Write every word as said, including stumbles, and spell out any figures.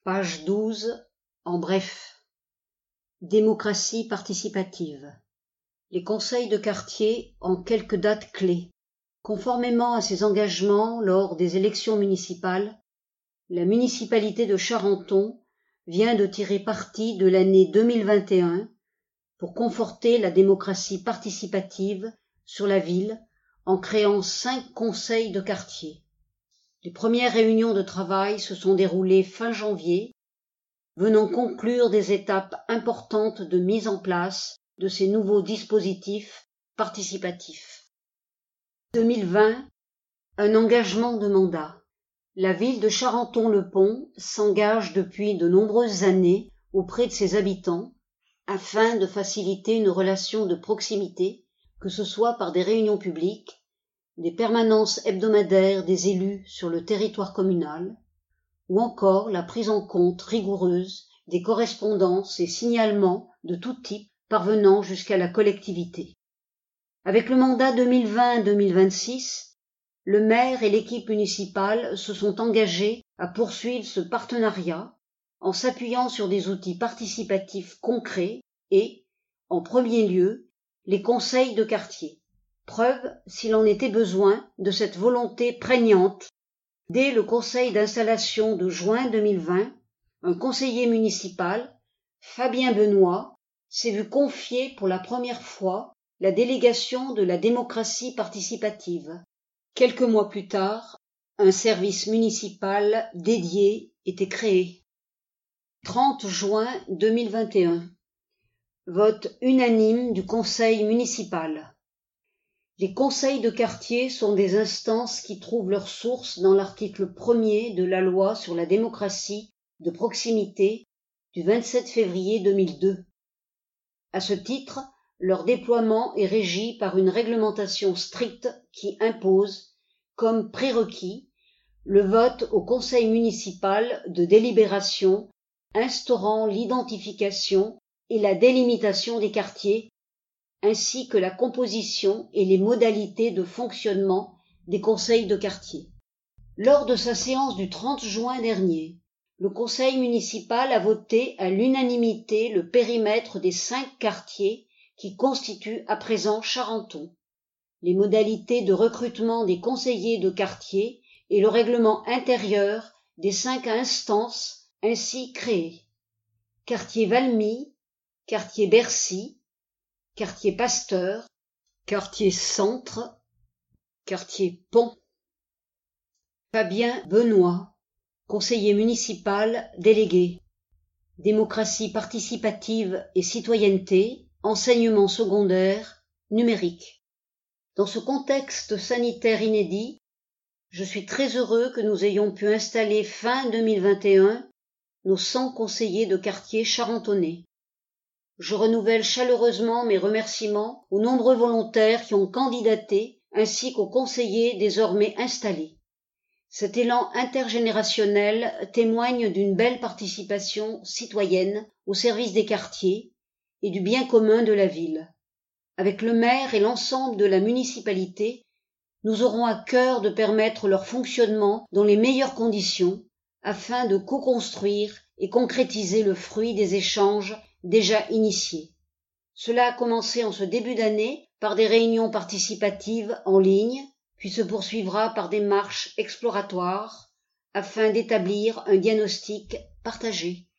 Page douze. En bref. Démocratie participative. Les conseils de quartier en quelques dates clés. Conformément à ses engagements lors des élections municipales, la municipalité de Charenton vient de tirer parti de l'année deux mille vingt et un pour conforter la démocratie participative sur la ville en créant cinq conseils de quartier. Les premières réunions de travail se sont déroulées fin janvier, venant conclure des étapes importantes de mise en place de ces nouveaux dispositifs participatifs. deux mille vingt, un engagement de mandat. La ville de Charenton-le-Pont s'engage depuis de nombreuses années auprès de ses habitants afin de faciliter une relation de proximité, que ce soit par des réunions publiques, des permanences hebdomadaires des élus sur le territoire communal, ou encore la prise en compte rigoureuse des correspondances et signalements de tout type parvenant jusqu'à la collectivité. Avec le mandat deux mille vingt à deux mille vingt-six, le maire et l'équipe municipale se sont engagés à poursuivre ce partenariat en s'appuyant sur des outils participatifs concrets et, en premier lieu, les conseils de quartier. Preuve, s'il en était besoin, de cette volonté prégnante. Dès le conseil d'installation de juin deux mille vingt, un conseiller municipal, Fabien Benoît, s'est vu confier pour la première fois la délégation de la démocratie participative. Quelques mois plus tard, un service municipal dédié était créé. trente juin deux mille vingt et un. Vote unanime du conseil municipal. Les conseils de quartier sont des instances qui trouvent leur source dans l'article premier de la loi sur la démocratie de proximité du vingt-sept février deux mille deux. À ce titre, leur déploiement est régi par une réglementation stricte qui impose, comme prérequis, le vote au conseil municipal de délibération instaurant l'identification et la délimitation des quartiers, ainsi que la composition et les modalités de fonctionnement des conseils de quartier. Lors de sa séance du trente juin dernier, le conseil municipal a voté à l'unanimité le périmètre des cinq quartiers qui constituent à présent Charenton, les modalités de recrutement des conseillers de quartier et le règlement intérieur des cinq instances ainsi créées. Quartier Valmy, quartier Bercy, quartier Pasteur, quartier Centre, quartier Pont. Fabien Benoît, conseiller municipal délégué. Démocratie participative et citoyenneté, enseignement secondaire, numérique. Dans ce contexte sanitaire inédit, je suis très heureux que nous ayons pu installer fin deux mille vingt et un nos cent conseillers de quartier charentonnais. Je renouvelle chaleureusement mes remerciements aux nombreux volontaires qui ont candidaté ainsi qu'aux conseillers désormais installés. Cet élan intergénérationnel témoigne d'une belle participation citoyenne au service des quartiers et du bien commun de la ville. Avec le maire et l'ensemble de la municipalité, nous aurons à cœur de permettre leur fonctionnement dans les meilleures conditions afin de co-construire et concrétiser le fruit des échanges déjà initiés. Cela a commencé en ce début d'année par des réunions participatives en ligne, puis se poursuivra par des marches exploratoires afin d'établir un diagnostic partagé.